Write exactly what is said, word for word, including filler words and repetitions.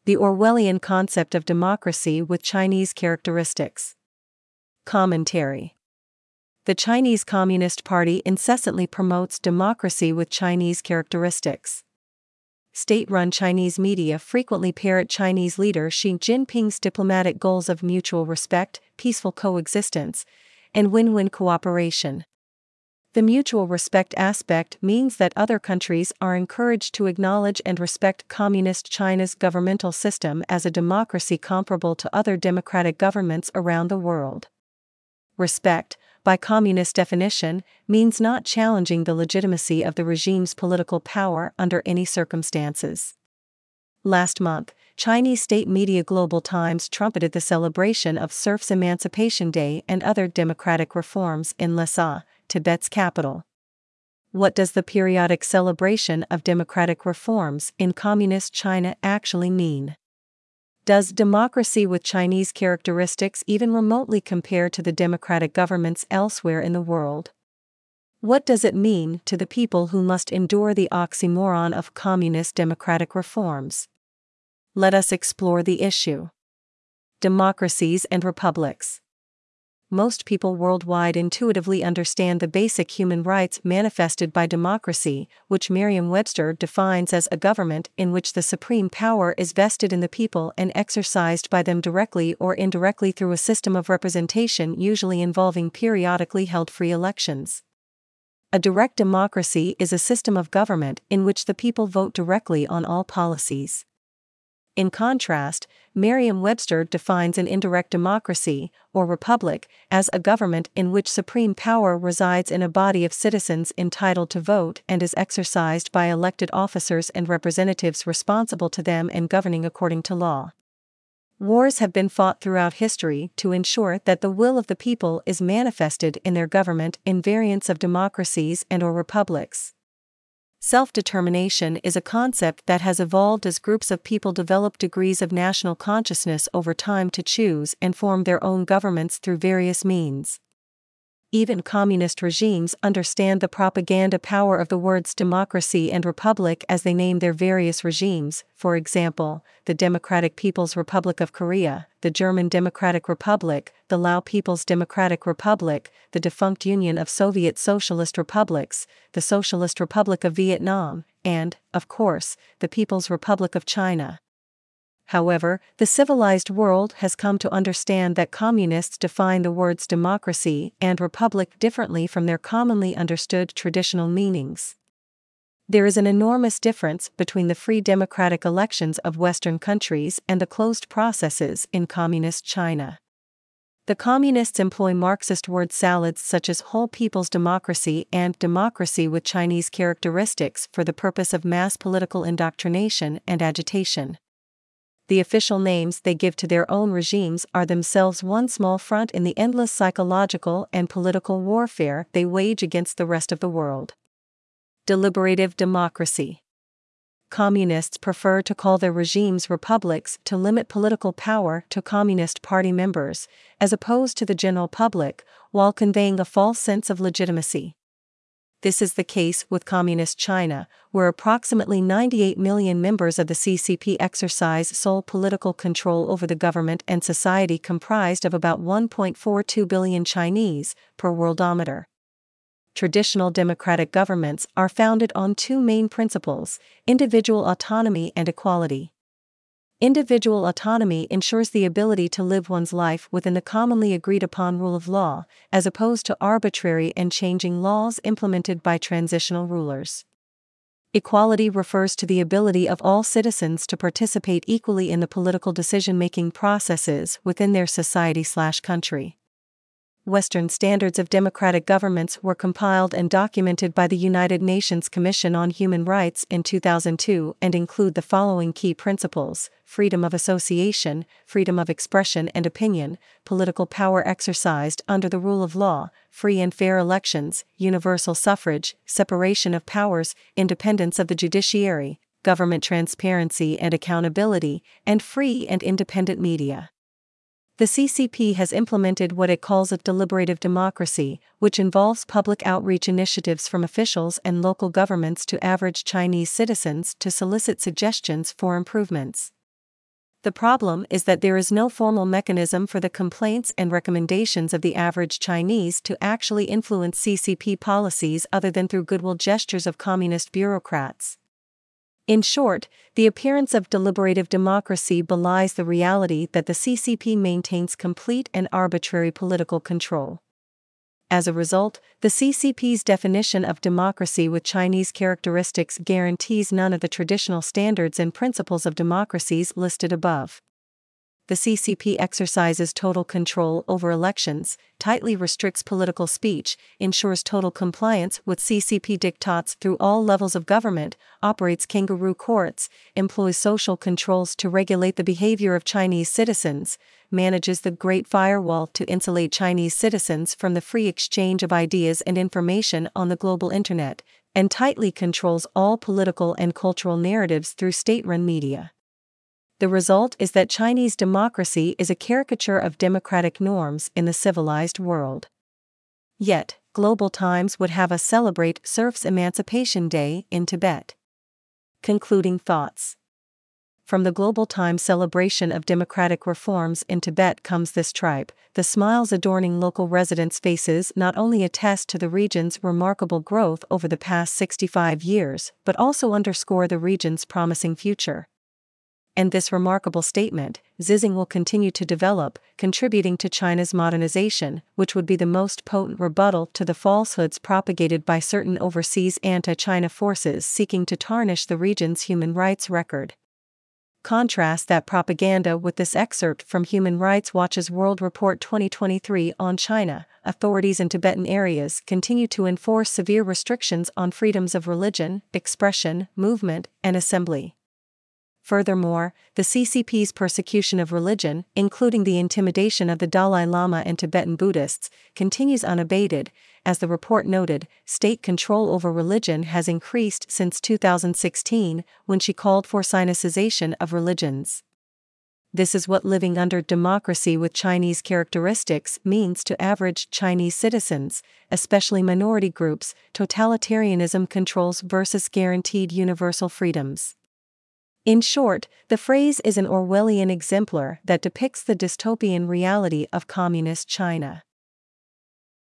The Orwellian concept of democracy with Chinese characteristics. Commentary. The Chinese Communist Party incessantly promotes democracy with Chinese characteristics. State-run Chinese media frequently parrot Chinese leader Xi Jinping's diplomatic goals of mutual respect, peaceful coexistence, and win-win cooperation. The mutual respect aspect means that other countries are encouraged to acknowledge and respect Communist China's governmental system as a democracy comparable to other democratic governments around the world. Respect, by Communist definition, means not challenging the legitimacy of the regime's political power under any circumstances. Last month, Chinese state media Global Times trumpeted the celebration of serfs' Emancipation Day and other democratic reforms in Lhasa, Tibet's capital. What does the periodic celebration of democratic reforms in Communist China actually mean? Does democracy with Chinese characteristics even remotely compare to the democratic governments elsewhere in the world? What does it mean to the people who must endure the oxymoron of communist democratic reforms? Let us explore the issue. Democracies and republics. Most people worldwide intuitively understand the basic human rights manifested by democracy, which Merriam-Webster defines as a government in which the supreme power is vested in the people and exercised by them directly or indirectly through a system of representation usually involving periodically held free elections. A direct democracy is a system of government in which the people vote directly on all policies. In contrast, Merriam-Webster defines an indirect democracy, or republic, as a government in which supreme power resides in a body of citizens entitled to vote and is exercised by elected officers and representatives responsible to them and governing according to law. Wars have been fought throughout history to ensure that the will of the people is manifested in their government in variants of democracies and/or republics. Self-determination is a concept that has evolved as groups of people develop degrees of national consciousness over time to choose and form their own governments through various means. Even communist regimes understand the propaganda power of the words democracy and republic as they name their various regimes, for example, the Democratic People's Republic of Korea, the German Democratic Republic, the Lao People's Democratic Republic, the defunct Union of Soviet Socialist Republics, the Socialist Republic of Vietnam, and, of course, the People's Republic of China. However, the civilized world has come to understand that communists define the words democracy and republic differently from their commonly understood traditional meanings. There is an enormous difference between the free democratic elections of Western countries and the closed processes in Communist China. The communists employ Marxist word salads such as whole people's democracy and democracy with Chinese characteristics for the purpose of mass political indoctrination and agitation. The official names they give to their own regimes are themselves one small front in the endless psychological and political warfare they wage against the rest of the world. Deliberative democracy. Communists prefer to call their regimes republics to limit political power to Communist Party members, as opposed to the general public, while conveying a false sense of legitimacy. This is the case with Communist China, where approximately ninety-eight million members of the C C P exercise sole political control over the government and society, comprised of about one point four two billion Chinese, per Worldometer. Traditional democratic governments are founded on two main principles: individual autonomy and equality. Individual autonomy ensures the ability to live one's life within the commonly agreed upon rule of law, as opposed to arbitrary and changing laws implemented by transitional rulers. Equality refers to the ability of all citizens to participate equally in the political decision-making processes within their society/country. Western standards of democratic governments were compiled and documented by the United Nations Commission on Human Rights in two thousand two and include the following key principles: freedom of association, freedom of expression and opinion, political power exercised under the rule of law, free and fair elections, universal suffrage, separation of powers, independence of the judiciary, government transparency and accountability, and free and independent media. The C C P has implemented what it calls a deliberative democracy, which involves public outreach initiatives from officials and local governments to average Chinese citizens to solicit suggestions for improvements. The problem is that there is no formal mechanism for the complaints and recommendations of the average Chinese to actually influence C C P policies other than through goodwill gestures of communist bureaucrats. In short, the appearance of deliberative democracy belies the reality that the C C P maintains complete and arbitrary political control. As a result, the C C P's definition of democracy with Chinese characteristics guarantees none of the traditional standards and principles of democracies listed above. The C C P exercises total control over elections, tightly restricts political speech, ensures total compliance with C C P diktats through all levels of government, operates kangaroo courts, employs social controls to regulate the behavior of Chinese citizens, manages the Great Firewall to insulate Chinese citizens from the free exchange of ideas and information on the global internet, and tightly controls all political and cultural narratives through state-run media. The result is that Chinese democracy is a caricature of democratic norms in the civilized world. Yet, Global Times would have us celebrate serfs' Emancipation Day in Tibet. Concluding thoughts. From the Global Times celebration of democratic reforms in Tibet comes this tripe: the smiles adorning local residents' faces not only attest to the region's remarkable growth over the past sixty-five years, but also underscore the region's promising future. And this remarkable statement, Xizing will continue to develop, contributing to China's modernization, which would be the most potent rebuttal to the falsehoods propagated by certain overseas anti-China forces seeking to tarnish the region's human rights record. Contrast that propaganda with this excerpt from Human Rights Watch's World Report twenty twenty-three on China. Authorities in Tibetan areas continue to enforce severe restrictions on freedoms of religion, expression, movement, and assembly. Furthermore, the C C P's persecution of religion, including the intimidation of the Dalai Lama and Tibetan Buddhists, continues unabated. As the report noted, state control over religion has increased since two thousand sixteen, when she called for Sinicization of religions. This is what living under democracy with Chinese characteristics means to average Chinese citizens, especially minority groups. Totalitarianism controls versus guaranteed universal freedoms. In short, the phrase is an Orwellian exemplar that depicts the dystopian reality of communist China.